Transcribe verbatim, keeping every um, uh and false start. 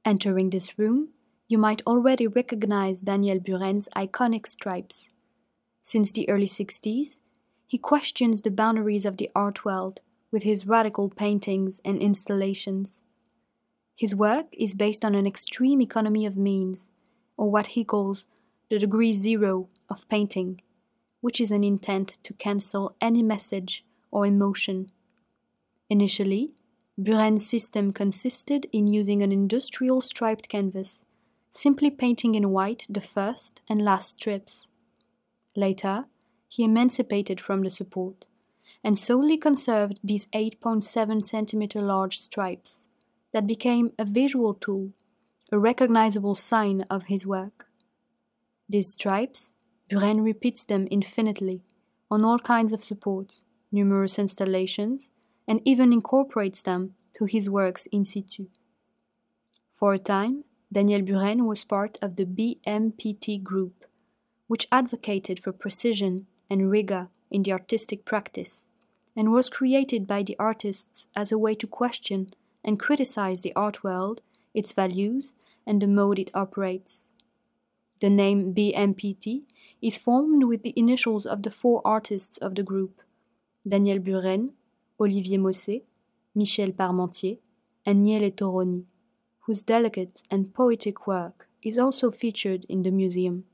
Entering this room, you might already recognize Daniel Buren's iconic stripes. Since the early sixties, he questions the boundaries of the art world with his radical paintings and installations. His work is based on an extreme economy of means, or what he calls the degree zero of painting, which is an intent to cancel any message or emotion. Initially, Buren's system consisted in using an industrial striped canvas, simply painting in white the first and last strips. Later, he emancipated from the support and solely conserved these eight point seven centimeter large stripes that became a visual tool, a recognizable sign of his work. These stripes, Buren repeats them infinitely on all kinds of supports, numerous installations, and even incorporates them to his works in situ. For a time, Daniel Buren was part of the B M P T group, which advocated for precision and rigor in the artistic practice, and was created by the artists as a way to question and criticize the art world, its values, and the mode it operates. The name B M P T is formed with the initials of the four artists of the group: Daniel Buren, Olivier Mosset, Michel Parmentier, and Niele Toroni, whose delicate and poetic work is also featured in the museum.